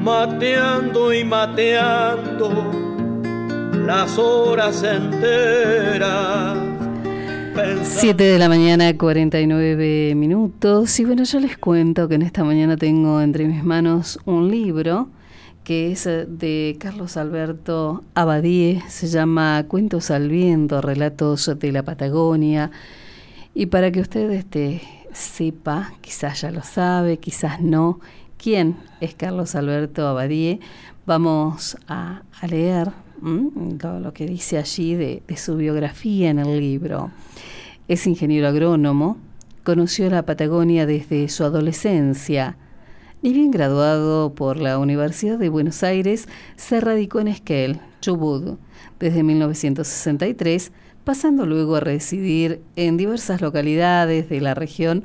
mateando y mateando las horas enteras. 7 de la mañana, 49 minutos. Y bueno, yo les cuento que en esta mañana tengo entre mis manos un libro que es de Carlos Alberto Abadie. Se llama Cuentos al viento, relatos de la Patagonia. Y para que usted sepa, quizás ya lo sabe, quizás no, quién es Carlos Alberto Abadie, vamos a leer lo que dice allí de su biografía en el libro. Es ingeniero agrónomo, conoció la Patagonia desde su adolescencia. Ni bien graduado por la Universidad de Buenos Aires, se radicó en Esquel, Chubut, desde 1963, pasando luego a residir en diversas localidades de la región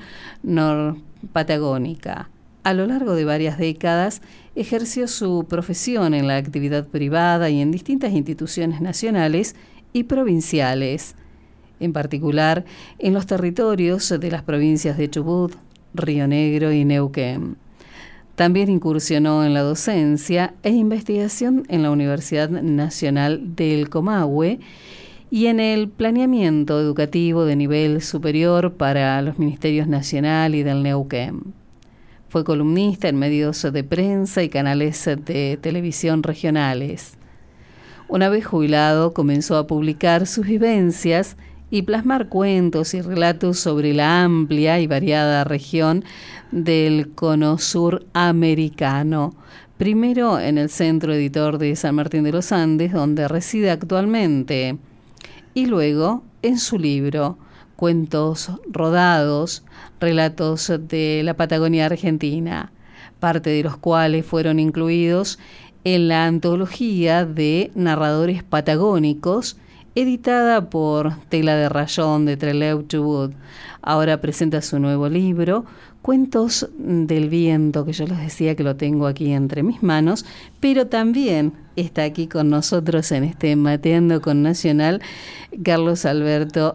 norpatagónica. A lo largo de varias décadas, ejerció su profesión en la actividad privada y en distintas instituciones nacionales y provinciales, en particular en los territorios de las provincias de Chubut, Río Negro y Neuquén. También incursionó en la docencia e investigación en la Universidad Nacional del Comahue y en el planeamiento educativo de nivel superior para los ministerios nacional y del Neuquén. Fue columnista en medios de prensa y canales de televisión regionales. Una vez jubilado, comenzó a publicar sus vivencias y plasmar cuentos y relatos sobre la amplia y variada región del Cono Sur americano. Primero en el Centro Editor de San Martín de los Andes, donde reside actualmente, y luego en su libro Cuentos rodados, relatos de la Patagonia Argentina, parte de los cuales fueron incluidos en la antología de narradores patagónicos, editada por Tela de Rayón de Trelew, Chubut. Ahora presenta su nuevo libro, Cuentos del Viento, que yo les decía que lo tengo aquí entre mis manos, pero también está aquí con nosotros en Mateando con Nacional, Carlos Alberto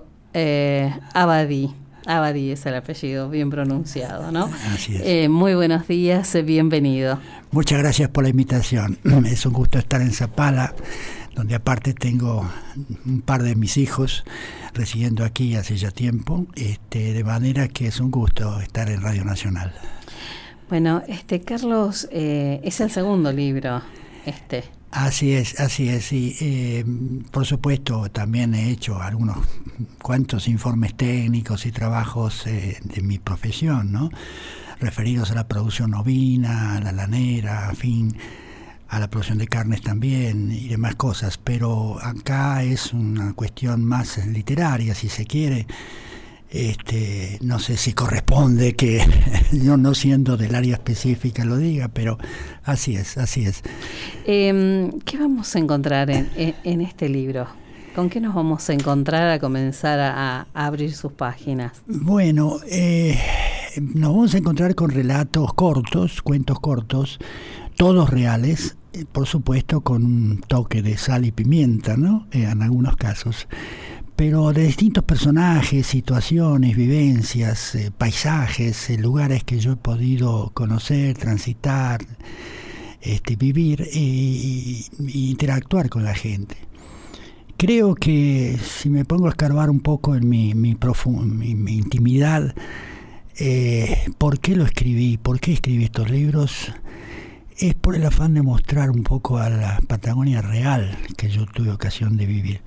Abadie. Abadie es el apellido, bien pronunciado, ¿no? Así es. Muy buenos días, bienvenido. Muchas gracias por la invitación. Es un gusto estar en Zapala, donde aparte tengo un par de mis hijos residiendo aquí hace ya tiempo, de manera que es un gusto estar en Radio Nacional. Bueno, Carlos, es el segundo libro, Así es, sí. Por supuesto, también he hecho algunos cuantos informes técnicos y trabajos de mi profesión, ¿no? Referidos a la producción ovina, a la lanera, en fin, a la producción de carnes también y demás cosas, pero acá es una cuestión más literaria, si se quiere. No sé si corresponde que yo, no siendo del área específica, lo diga, pero así es. ¿Qué vamos a encontrar en este libro? ¿Con qué nos vamos a encontrar a comenzar a abrir sus páginas? Bueno, nos vamos a encontrar con relatos cortos, cuentos cortos, todos reales, por supuesto con un toque de sal y pimienta, ¿no? En algunos casos, pero de distintos personajes, situaciones, vivencias, paisajes, lugares que yo he podido conocer, transitar, vivir e interactuar con la gente. Creo que si me pongo a escarbar un poco en mi intimidad, ¿por qué lo escribí? ¿Por qué escribí estos libros? Es por el afán de mostrar un poco a la Patagonia real que yo tuve ocasión de vivir.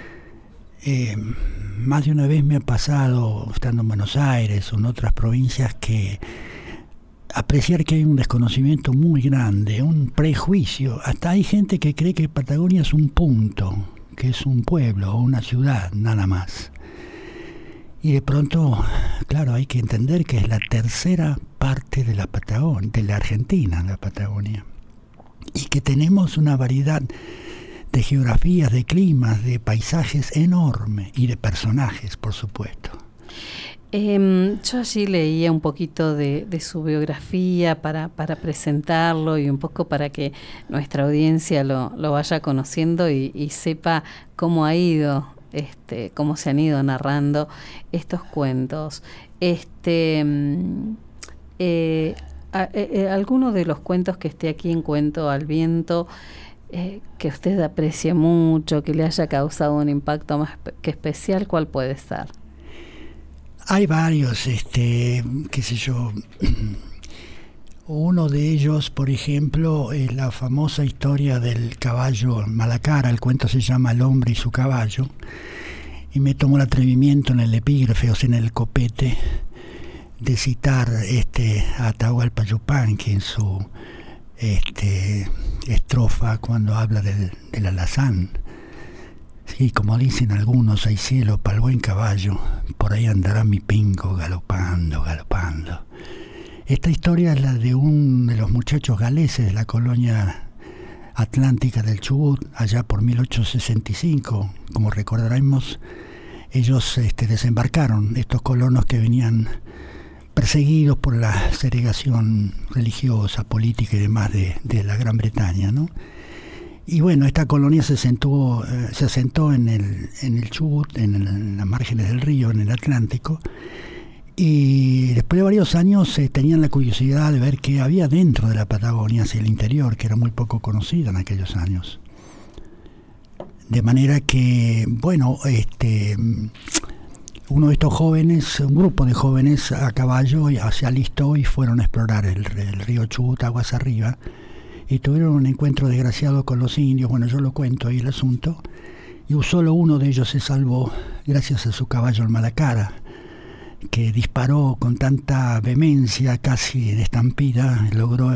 Más de una vez me ha pasado, estando en Buenos Aires o en otras provincias, que apreciar que hay un desconocimiento muy grande, un prejuicio. Hasta hay gente que cree que Patagonia es un punto, que es un pueblo o una ciudad, nada más. Y de pronto, claro, hay que entender que es la tercera parte de la Patagonia, de la Argentina, la Patagonia, y que tenemos una variedad de geografías, de climas, de paisajes enorme y de personajes, por supuesto. Yo allí leía un poquito de su biografía para presentarlo y un poco para que nuestra audiencia lo vaya conociendo y sepa cómo ha ido, cómo se han ido narrando estos cuentos. alguno de los cuentos que esté aquí en Cuento al Viento, que usted aprecie mucho, que le haya causado un impacto más que especial, ¿cuál puede ser? Hay varios, qué sé yo. Uno de ellos, por ejemplo, es la famosa historia del caballo Malacara. El cuento se llama El hombre y su caballo. Y me tomo el atrevimiento en el epígrafe, o sea, en el copete, de citar a Atahualpa Yupanqui en su estrofa cuando habla del alazán. Sí, como dicen algunos, hay cielo para el buen caballo, por ahí andará mi pingo galopando, galopando. Esta historia es la de uno de los muchachos galeses de la colonia atlántica del Chubut, allá por 1865. Como recordaremos, ellos desembarcaron, estos colonos que venían perseguidos por la segregación religiosa, política y demás de la Gran Bretaña, ¿no? Y bueno, esta colonia se asentó en el Chubut, en las márgenes del río, en el Atlántico. Y después de varios años tenían la curiosidad de ver qué había dentro de la Patagonia, hacia el interior, que era muy poco conocida en aquellos años. De manera que, bueno, uno de estos jóvenes, un grupo de jóvenes a caballo se alistó y fueron a explorar el río Chubut aguas arriba, y tuvieron un encuentro desgraciado con los indios. Bueno, yo lo cuento ahí el asunto, y solo uno de ellos se salvó gracias a su caballo el Malacara, que disparó con tanta vehemencia, casi en estampida, logró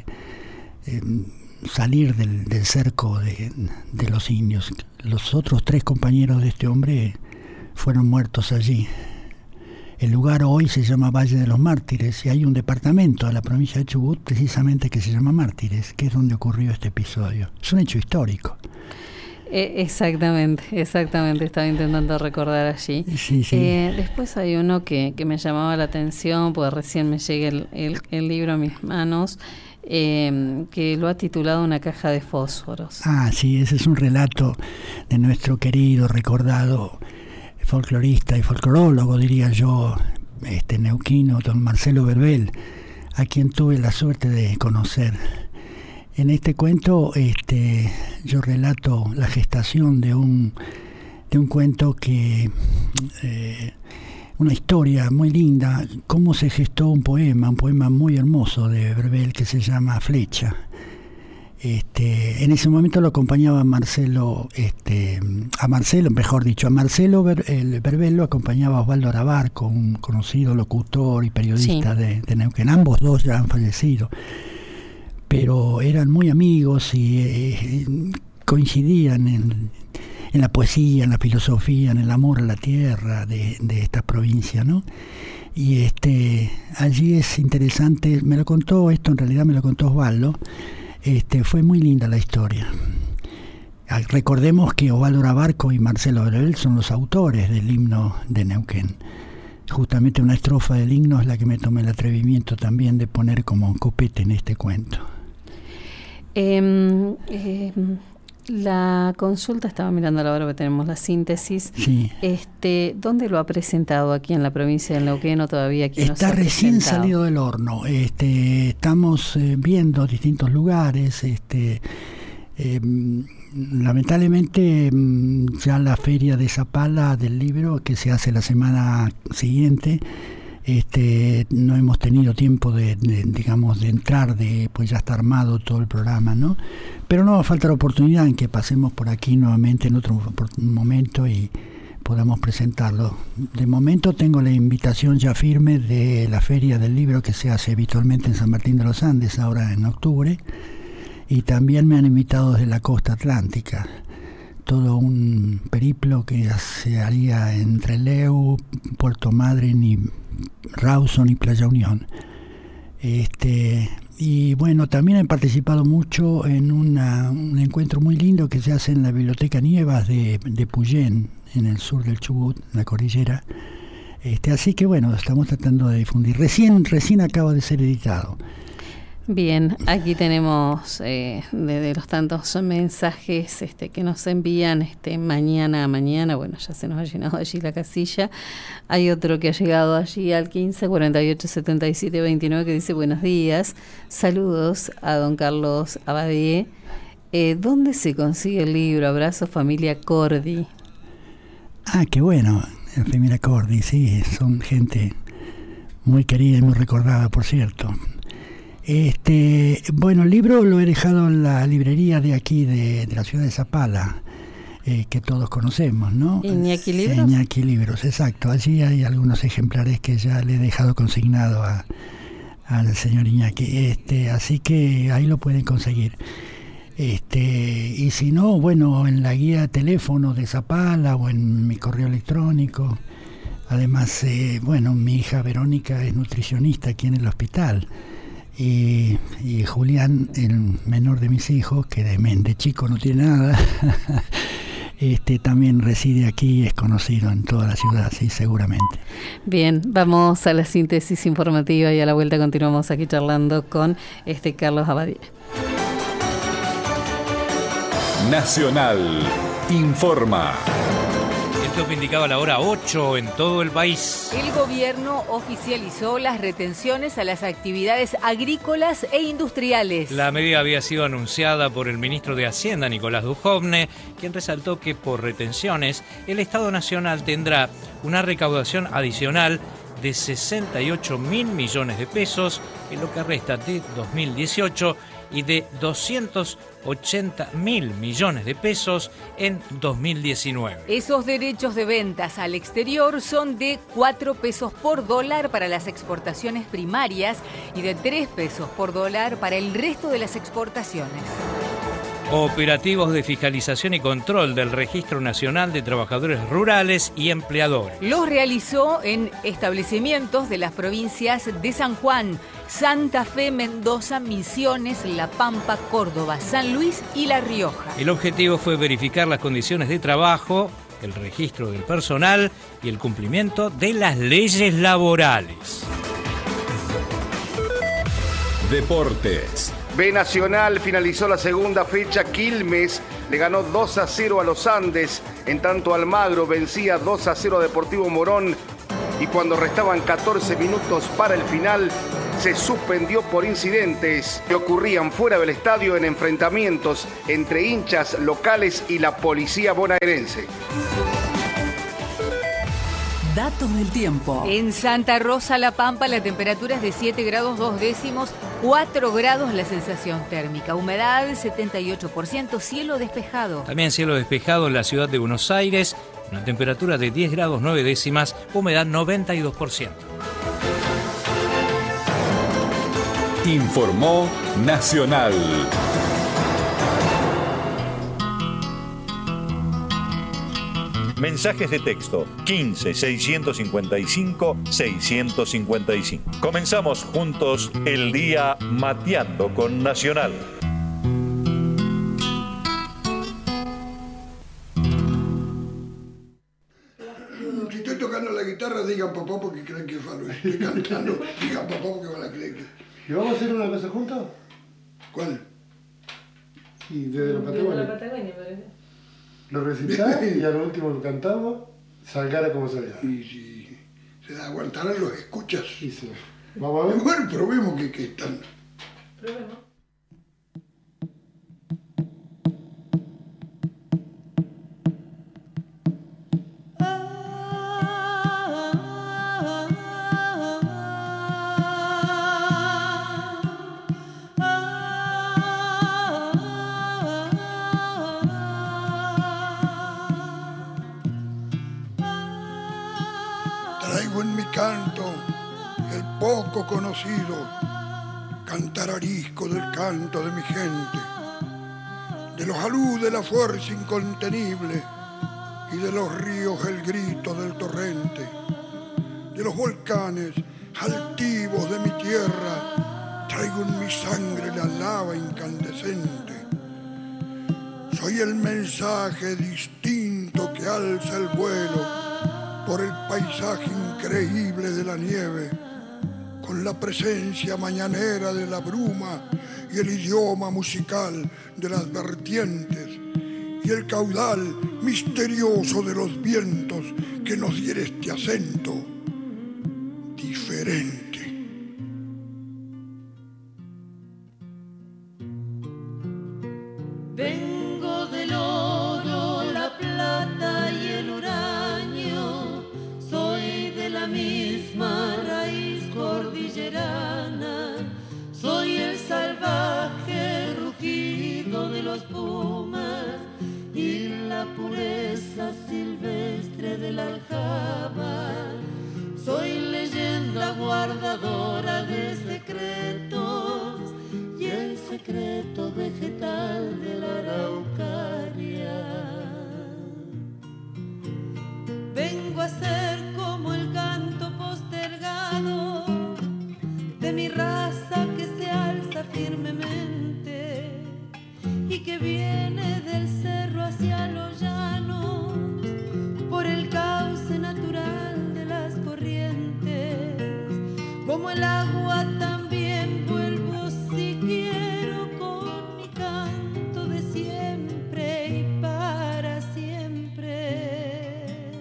salir del cerco de los indios. Los otros 3 compañeros de este hombre fueron muertos allí. El lugar hoy se llama Valle de los Mártires, y hay un departamento de la provincia de Chubut precisamente que se llama Mártires, que es donde ocurrió este episodio. Es un hecho histórico. Exactamente, estaba intentando recordar allí. Sí. Después hay uno que me llamaba la atención, porque recién me llega el libro a mis manos, que lo ha titulado Una caja de fósforos. Ah, sí, ese es un relato de nuestro querido, recordado folclorista y folclorólogo, diría yo, neuquino, don Marcelo Verbel, a quien tuve la suerte de conocer. En este cuento yo relato la gestación de un cuento que, una historia muy linda, cómo se gestó un poema muy hermoso de Verbel que se llama Flecha. En ese momento lo acompañaba Marcelo Verbel lo acompañaba Osvaldo Arabarco, un conocido locutor y periodista de Neuquén. Ambos dos ya han fallecido, pero eran muy amigos y coincidían en la poesía, en la filosofía, en el amor a la tierra de esta provincia, ¿no? Y allí es interesante, en realidad me lo contó Osvaldo. Fue muy linda la historia. Recordemos que Osvaldo Arabarco y Marcelo Verbel son los autores del himno de Neuquén. Justamente una estrofa del himno es la que me tomé el atrevimiento también de poner como copete en este cuento. La consulta, estaba mirando a la hora que tenemos la síntesis. Sí. ¿Dónde lo ha presentado? ¿Aquí en la provincia de Neuquén o todavía aquí? Está recién salido del horno. Estamos viendo distintos lugares. Lamentablemente ya la feria de Zapala del libro, que se hace la semana siguiente, no hemos tenido tiempo de entrar, pues ya está armado todo el programa, ¿no? Pero no va a faltar oportunidad en que pasemos por aquí nuevamente en otro momento y podamos presentarlo. De momento tengo la invitación ya firme de la feria del libro que se hace habitualmente en San Martín de los Andes, ahora en octubre, y también me han invitado desde la costa atlántica. Todo un periplo que se haría entre Leu, Puerto Madryn y Rawson y Playa Unión. Y bueno, también he participado mucho en un encuentro muy lindo que se hace en la Biblioteca Nievas de Puyén, en el sur del Chubut, en la cordillera. Así que bueno, estamos tratando de difundir. Recién acaba de ser editado. Bien, aquí tenemos de los tantos mensajes que nos envían mañana, bueno, ya se nos ha llenado allí la casilla. Hay otro que ha llegado allí al 15 48 77 29 que dice: buenos días, saludos a don Carlos Abadie. ¿Dónde se consigue el libro? Abrazo, familia Cordi. Ah, qué bueno, la familia Cordi, sí, son gente muy querida y muy recordada, por cierto. Bueno, el libro lo he dejado en la librería de aquí, de la ciudad de Zapala, que todos conocemos, ¿no? ¿Iñaki Libros? Iñaki Libros, exacto. Allí hay algunos ejemplares que ya le he dejado consignado al señor Iñaki, así que ahí lo pueden conseguir. Y si no, bueno, en la guía de teléfono de Zapala o en mi correo electrónico. Además, bueno, mi hija Verónica es nutricionista aquí en el hospital. Y Julián, el menor de mis hijos, que de chico no tiene nada, también reside aquí y es conocido en toda la ciudad, sí, seguramente. Bien, vamos a la síntesis informativa y a la vuelta continuamos aquí charlando con Carlos Abadie. Nacional informa. Esto que indicaba la hora 8 en todo el país. El gobierno oficializó las retenciones a las actividades agrícolas e industriales. La medida había sido anunciada por el ministro de Hacienda, Nicolás Dujovne, quien resaltó que por retenciones el Estado Nacional tendrá una recaudación adicional de 68.000 millones de pesos en lo que resta de 2018 y de 280.000 millones de pesos en 2019. Esos derechos de ventas al exterior son de 4 pesos por dólar para las exportaciones primarias y de 3 pesos por dólar para el resto de las exportaciones. Operativos de fiscalización y control del Registro Nacional de Trabajadores Rurales y Empleadores. Los realizó en establecimientos de las provincias de San Juan, Santa Fe, Mendoza, Misiones, La Pampa, Córdoba, San Luis y La Rioja. El objetivo fue verificar las condiciones de trabajo, el registro del personal y el cumplimiento de las leyes laborales. Deportes. B Nacional finalizó la segunda fecha. Quilmes le ganó 2-0 a los Andes. En tanto Almagro vencía 2-0 a Deportivo Morón. Y cuando restaban 14 minutos para el final, se suspendió por incidentes que ocurrían fuera del estadio en enfrentamientos entre hinchas locales y la policía bonaerense. Datos del tiempo. En Santa Rosa, La Pampa, la temperatura es de 7 grados 2 décimos, 4 grados la sensación térmica, humedad 78%, cielo despejado. También cielo despejado en la ciudad de Buenos Aires, una temperatura de 10 grados 9 décimas, humedad 92%. Informó Nacional. Mensajes de texto 15 655 655. Comenzamos juntos el día mateando con Nacional. Si estoy tocando la guitarra, digan papá porque creen que falo. Si estoy cantando, digan papá porque van a creer que... ¿Y vamos a hacer una cosa juntos? ¿Cuál? Y desde la Patagonia. Desde la Patagonia, parece. Lo recitás y a lo último lo cantamos, salgara como salga. Y si se aguantarán los escuchas. Y sí. Vamos a ver. Bueno, probemos que están. Probemos. Traigo en mi canto el poco conocido cantar arisco del canto de mi gente, de los aludes la fuerza incontenible y de los ríos el grito del torrente, de los volcanes altivos de mi tierra. Traigo en mi sangre la lava incandescente. Soy el mensaje distinto que alza el vuelo por el paisaje increíble de la nieve, con la presencia mañanera de la bruma y el idioma musical de las vertientes y el caudal misterioso de los vientos que nos diera este acento diferente. Vengo del oro, la plata y el uranio, soy de la misma raíz cordillerana, soy el salvaje rugido de los pumas y la pureza silvestre del aljaba, soy leyenda guardadora de secretos y el secreto vegetal de la araucaria. Vengo a ser como el canto postergado de mi raza que se alza firmemente y que viene del cerro hacia los llanos por el cauce natural de las corrientes. Como el agua también vuelvo si quiero con mi canto de siempre y para siempre.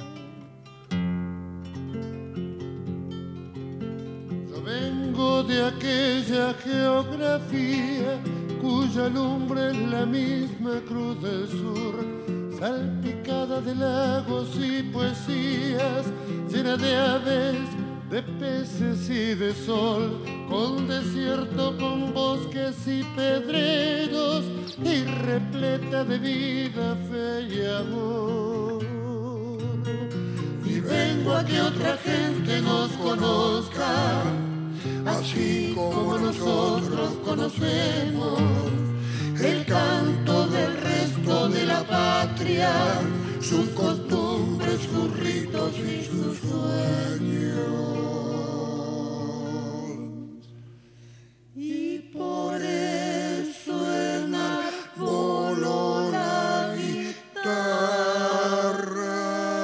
Yo vengo de aquella geografía cuya lumbre es la misma cruz del sur, salpicada de lagos y poesías, llena de aves, de peces y de sol, con desierto, con bosques y pedreros, y repleta de vida, fe y amor. Y vengo a que otra gente nos conozca, así como nosotros conocemos el canto del resto de la patria, sus costumbres, sus ritos y sus sueños. Y por eso enarbolo la guitarra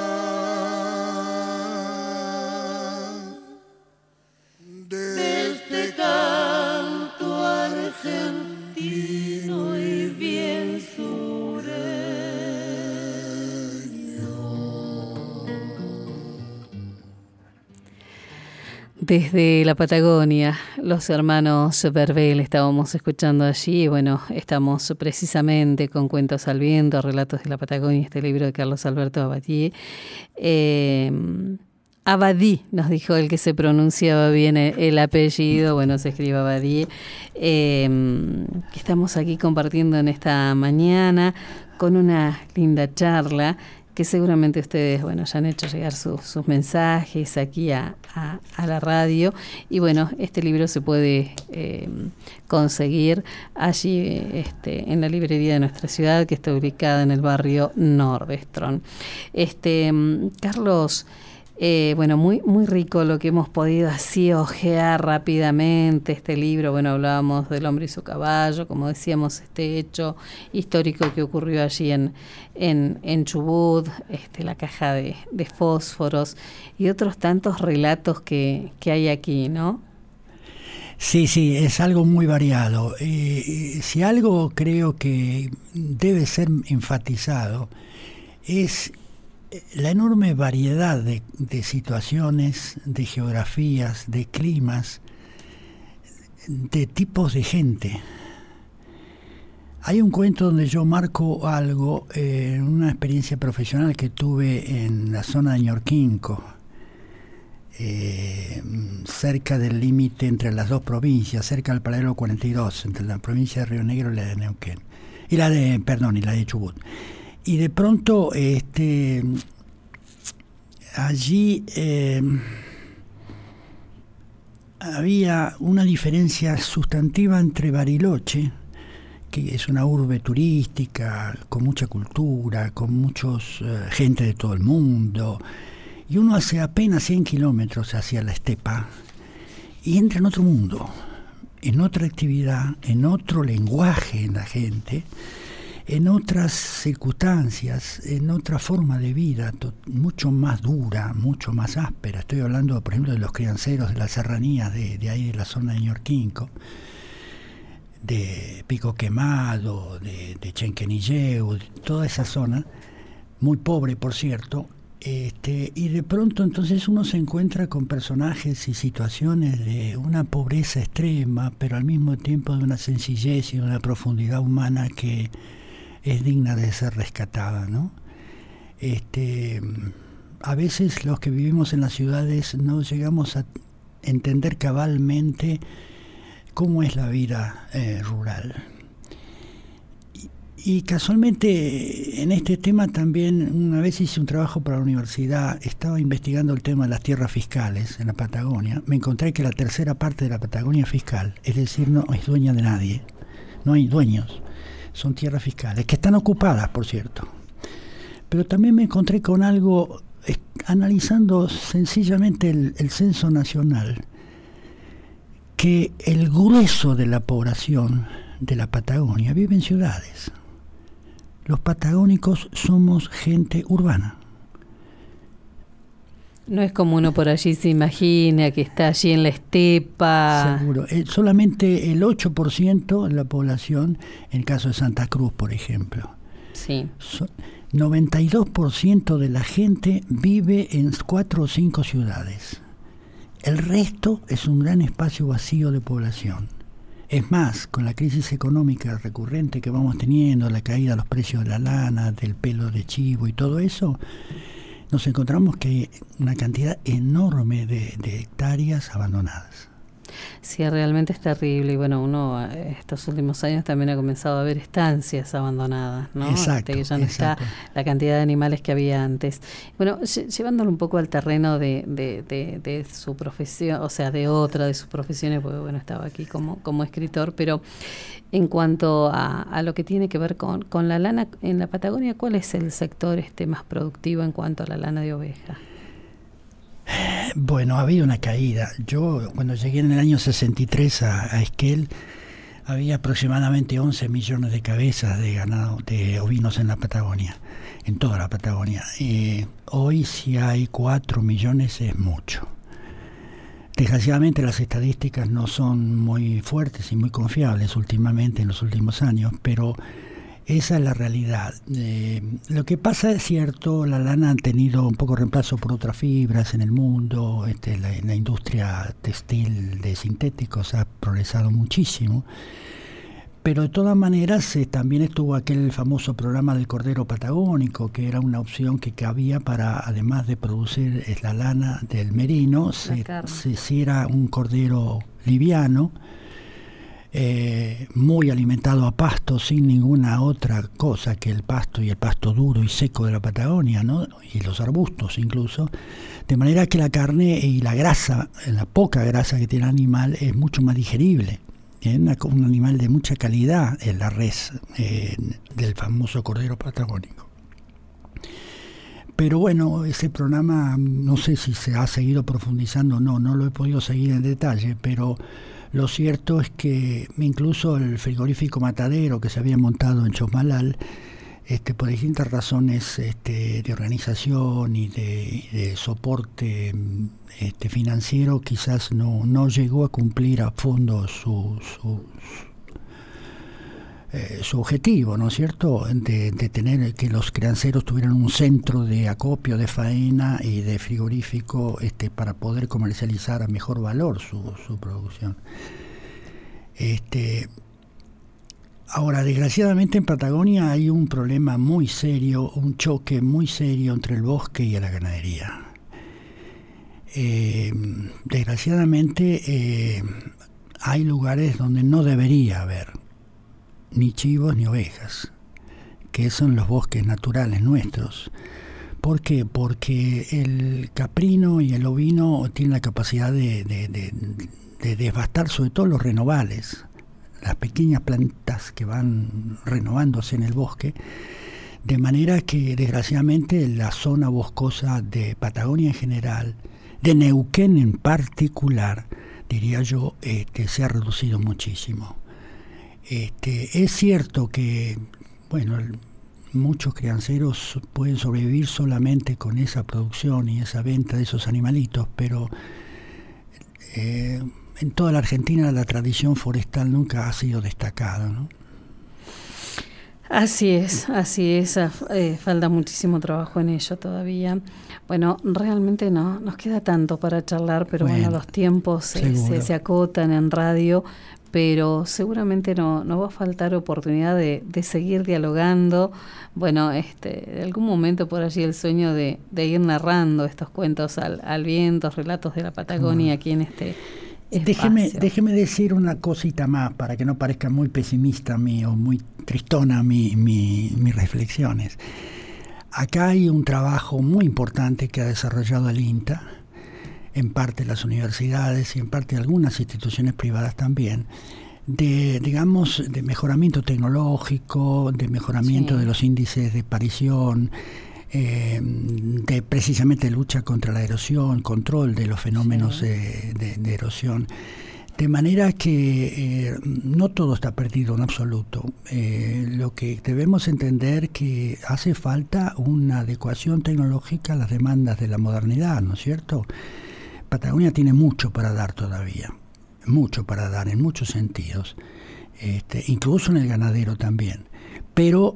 de este canto argentino y bien Desde la Patagonia, los hermanos Verbel estábamos escuchando allí. Bueno, estamos precisamente con Cuentos al Viento, Relatos de la Patagonia, este libro de Carlos Alberto Abadie. Abadie, nos dijo el que se pronunciaba bien el apellido, bueno, se escribe Abadie, que estamos aquí compartiendo en esta mañana con una linda charla que seguramente ustedes, bueno, ya han hecho llegar sus mensajes aquí a la radio. Y bueno, este libro se puede conseguir allí en la librería de nuestra ciudad, que está ubicada en el barrio Nordestron. Carlos, bueno, muy rico lo que hemos podido así ojear rápidamente este libro. Bueno, hablábamos del hombre y su caballo, como decíamos, este hecho histórico que ocurrió allí en Chubut, la caja de fósforos y otros tantos relatos que hay aquí, ¿no? Sí, es algo muy variado. Si algo creo que debe ser enfatizado es la enorme variedad de situaciones, de geografías, de climas, de tipos de gente. Hay un cuento donde yo marco algo, una experiencia profesional que tuve en la zona de Ñorquinco, cerca del límite entre las dos provincias, cerca del paralelo 42, entre la provincia de Río Negro y la de Neuquén, y la de Chubut. Y de pronto allí había una diferencia sustantiva entre Bariloche, que es una urbe turística con mucha cultura, con muchos gente de todo el mundo, y uno hace apenas 100 kilómetros hacia la estepa y entra en otro mundo, en otra actividad, en otro lenguaje en la gente, en otras circunstancias, en otra forma de vida, mucho más dura, mucho más áspera. Estoy hablando, por ejemplo, de los crianceros de las serranías de ahí de la zona de Ñorquinco, de Pico Quemado, de Chenquenilleu, toda esa zona, muy pobre por cierto, y de pronto entonces uno se encuentra con personajes y situaciones de una pobreza extrema, pero al mismo tiempo de una sencillez y de una profundidad humana que es digna de ser rescatada, ¿no? A veces los que vivimos en las ciudades no llegamos a entender cabalmente cómo es la vida rural. Y casualmente en este tema también una vez hice un trabajo para la universidad, estaba investigando el tema de las tierras fiscales en la Patagonia, me encontré que la tercera parte de la Patagonia es fiscal, es decir, no es dueña de nadie, no hay dueños, son tierras fiscales, que están ocupadas, por cierto. Pero también me encontré con algo, analizando sencillamente el censo nacional, que el grueso de la población de la Patagonia vive en ciudades. Los patagónicos somos gente urbana. No es como uno por allí se imagina que está allí en la estepa. Seguro. Solamente el 8% de la población, en el caso de Santa Cruz, por ejemplo. Sí. 92% de la gente vive en 4 o 5 ciudades. El resto es un gran espacio vacío de población. Es más, con la crisis económica recurrente que vamos teniendo, la caída de los precios de la lana, del pelo de chivo y todo eso, nos encontramos que hay una cantidad enorme de hectáreas abandonadas. Sí, realmente es terrible. Y bueno, uno estos últimos años también ha comenzado a ver estancias abandonadas, ¿no? Exacto, que ya no exacto. está la cantidad de animales que había antes. Bueno, llevándolo un poco al terreno de su profesión, o sea, de otra de sus profesiones, porque bueno, estaba aquí como escritor, pero en cuanto a lo que tiene que ver con la lana en la Patagonia, ¿cuál es el sector más productivo en cuanto a la lana de oveja? Bueno, ha habido una caída. Yo cuando llegué en el año 63 a Esquel, había aproximadamente 11 millones de cabezas de ganado, de ovinos en la Patagonia, en toda la Patagonia. Hoy si hay 4 millones es mucho. Desgraciadamente las estadísticas no son muy fuertes y muy confiables últimamente, en los últimos años, pero esa es la realidad. Lo que pasa es cierto, la lana ha tenido un poco reemplazo por otras fibras en el mundo, la industria textil de sintéticos ha progresado muchísimo, pero de todas maneras también estuvo aquel famoso programa del cordero patagónico, que era una opción que cabía para, además de producir la lana del merino, se hiciera un cordero liviano, muy alimentado a pasto, sin ninguna otra cosa que el pasto y el pasto duro y seco de la Patagonia, ¿no? Y los arbustos incluso, de manera que la carne y la grasa, la poca grasa que tiene el animal, es mucho más digerible. Un animal de mucha calidad es la res del famoso cordero patagónico. Pero bueno, ese programa no sé si se ha seguido profundizando o no lo he podido seguir en detalle, pero lo cierto es que incluso el frigorífico Matadero que se había montado en Chosmalal, por distintas razones de organización y de soporte financiero, quizás no llegó a cumplir a fondo su objetivo, ¿no es cierto?, de tener que los crianceros tuvieran un centro de acopio, de faena y de frigorífico para poder comercializar a mejor valor su producción. Ahora, desgraciadamente en Patagonia hay un problema muy serio, un choque muy serio entre el bosque y la ganadería. Desgraciadamente hay lugares donde no debería haber ni chivos ni ovejas, que son los bosques naturales nuestros. ¿Por qué? Porque el caprino y el ovino tienen la capacidad de devastar sobre todo los renovales, las pequeñas plantas que van renovándose en el bosque, de manera que desgraciadamente la zona boscosa de Patagonia en general, de Neuquén en particular, diría yo, se ha reducido muchísimo. Es cierto que bueno, muchos crianceros pueden sobrevivir solamente con esa producción y esa venta de esos animalitos, pero en toda la Argentina la tradición forestal nunca ha sido destacada, ¿no? Así es, falta muchísimo trabajo en ello todavía. Bueno, realmente no nos queda tanto para charlar, pero bueno los tiempos se acotan en radio, pero seguramente no va a faltar oportunidad de seguir dialogando. Bueno, de algún momento por allí el sueño de ir narrando estos cuentos al viento, relatos de la Patagonia aquí en este Déjeme decir una cosita más para que no parezca muy pesimista o muy tristona mis reflexiones. Acá hay un trabajo muy importante que ha desarrollado el INTA, en parte las universidades y en parte algunas instituciones privadas también, de mejoramiento tecnológico, de mejoramiento de los índices de aparición, de precisamente lucha contra la erosión, control de los fenómenos de erosión, de manera que no todo está perdido en absoluto. Lo que debemos entender que hace falta una adecuación tecnológica a las demandas de la modernidad, ¿no es cierto? Patagonia tiene mucho para dar todavía, mucho para dar en muchos sentidos, incluso en el ganadero también, pero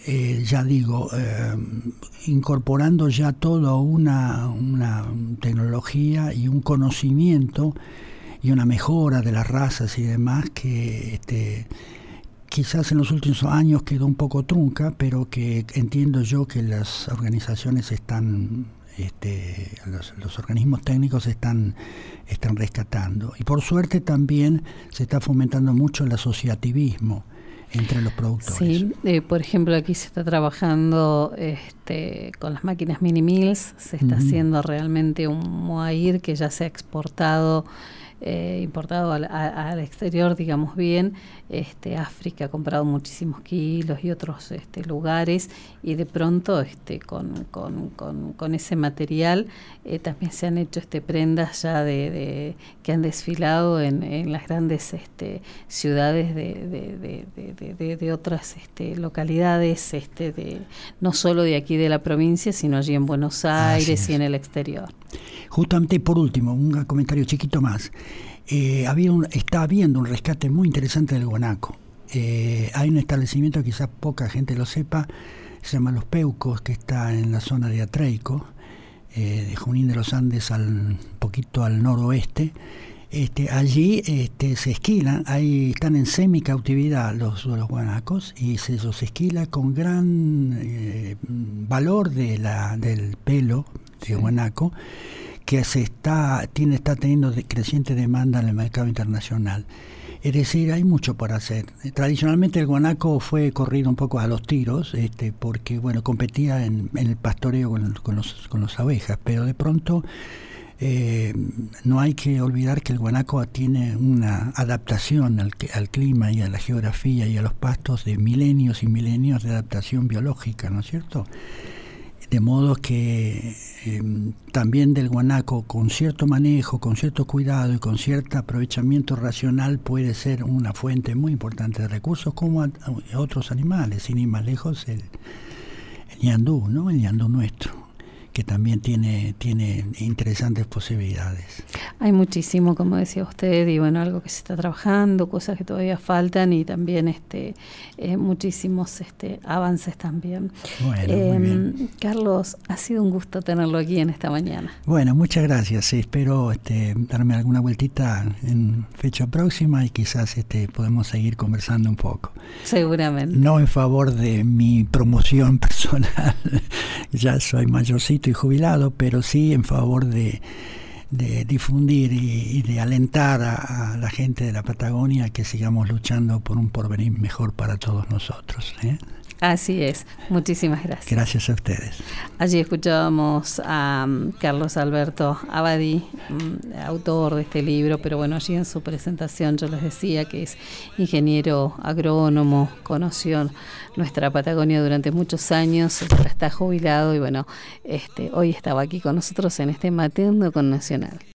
incorporando ya toda una tecnología y un conocimiento y una mejora de las razas y demás que quizás en los últimos años quedó un poco trunca, pero que entiendo yo que las organizaciones están, los organismos técnicos están rescatando. Y por suerte también se está fomentando mucho el asociativismo entre los productores. Sí, por ejemplo, aquí se está trabajando con las máquinas mini mills, se está haciendo realmente un moair que ya se ha importado al exterior, digamos bien. África ha comprado muchísimos kilos y otros lugares, y de pronto con ese material también se han hecho prendas ya que han desfilado en las grandes ciudades de otras localidades, no solo de aquí de la provincia, sino allí en Buenos Aires y en el exterior. Justamente por último, un comentario chiquito más. Está habiendo un rescate muy interesante del guanaco. Hay un establecimiento, quizás poca gente lo sepa, se llama Los Peucos, que está en la zona de Atreico, de Junín de los Andes, poquito al noroeste. Allí se esquilan, ahí están en semi-cautividad los guanacos, y se los esquila con gran valor del pelo de guanaco, que está teniendo creciente demanda en el mercado internacional. Es decir, hay mucho por hacer. Tradicionalmente el guanaco fue corrido un poco a los tiros, porque competía en el pastoreo con las abejas, pero de pronto no hay que olvidar que el guanaco tiene una adaptación al clima y a la geografía y a los pastos de milenios y milenios de adaptación biológica, ¿no es cierto? De modo que también del guanaco, con cierto manejo, con cierto cuidado y con cierto aprovechamiento racional, puede ser una fuente muy importante de recursos, como otros animales, sin ir más lejos el ñandú, ¿no? El ñandú nuestro, que también tiene interesantes posibilidades. Hay muchísimo, como decía usted, y algo que se está trabajando, cosas que todavía faltan, y también muchísimos avances también. Bueno, muy bien. Carlos, ha sido un gusto tenerlo aquí en esta mañana. Bueno, muchas gracias. Espero darme alguna vueltita en fecha próxima y quizás podemos seguir conversando un poco. Seguramente. No en favor de mi promoción personal, ya soy mayorcito y jubilado, pero sí en favor de difundir y de alentar a la gente de la Patagonia que sigamos luchando por un porvenir mejor para todos nosotros. Así es, muchísimas gracias. Gracias a ustedes. Allí escuchábamos a Carlos Alberto Abadí, autor de este libro, pero allí en su presentación yo les decía que es ingeniero agrónomo, conoció nuestra Patagonia durante muchos años, ahora está jubilado y hoy estaba aquí con nosotros en Mateando con Nacional.